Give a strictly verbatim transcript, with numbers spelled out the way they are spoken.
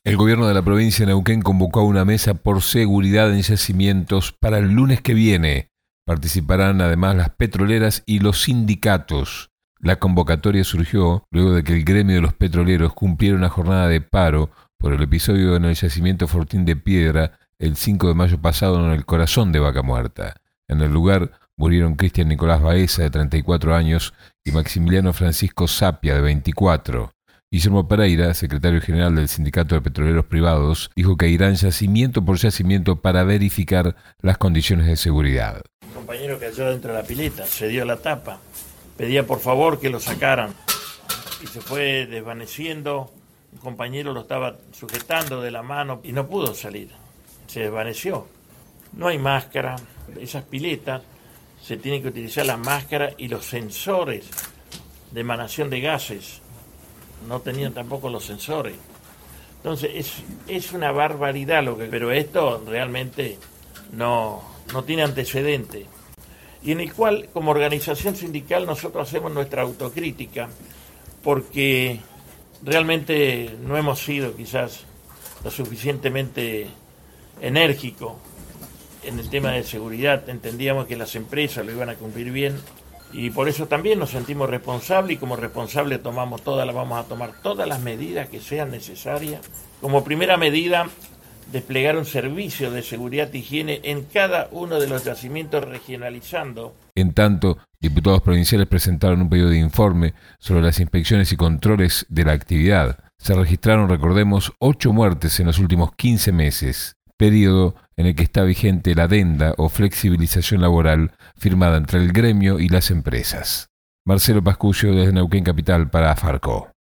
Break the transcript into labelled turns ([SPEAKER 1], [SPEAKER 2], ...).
[SPEAKER 1] El gobierno de la provincia de Neuquén convocó a una mesa por seguridad en yacimientos para el lunes que viene. Participarán además las petroleras y los sindicatos. La convocatoria surgió luego de que el gremio de los petroleros cumpliera una jornada de paro por el episodio en el yacimiento Fortín de Piedra el cinco de mayo pasado en el corazón de Vaca Muerta. En el lugar murieron Cristian Nicolás Baeza, de treinta y cuatro años, y Maximiliano Francisco Sapia, de veinticuatro. Guillermo Pereira, secretario general del Sindicato de Petroleros Privados, dijo que irán yacimiento por yacimiento para verificar las condiciones de seguridad.
[SPEAKER 2] Un compañero cayó dentro de la pileta, se dio la tapa, pedía por favor que lo sacaran y se fue desvaneciendo. Un compañero lo estaba sujetando de la mano y no pudo salir, se desvaneció. No hay máscara, esas piletas se tienen que utilizar la máscara y los sensores de emanación de gases. No tenían tampoco los sensores. Entonces es, es una barbaridad lo que... Pero esto realmente no, no tiene antecedente. Y en el cual, como organización sindical, nosotros hacemos nuestra autocrítica, porque realmente no hemos sido quizás lo suficientemente enérgicos en el tema de seguridad. Entendíamos que las empresas lo iban a cumplir bien, y por eso también nos sentimos responsables, y como responsables tomamos todas las, vamos a tomar todas las medidas que sean necesarias. Como primera medida, desplegar un servicio de seguridad e higiene en cada uno de los yacimientos, regionalizando.
[SPEAKER 1] En tanto, diputados provinciales presentaron un pedido de informe sobre las inspecciones y controles de la actividad. Se registraron, recordemos, ocho muertes en los últimos quince meses, periodo en el que está vigente la adenda o flexibilización laboral firmada entre el gremio y las empresas. Marcelo Pascuccio, desde Neuquén Capital, para Farco.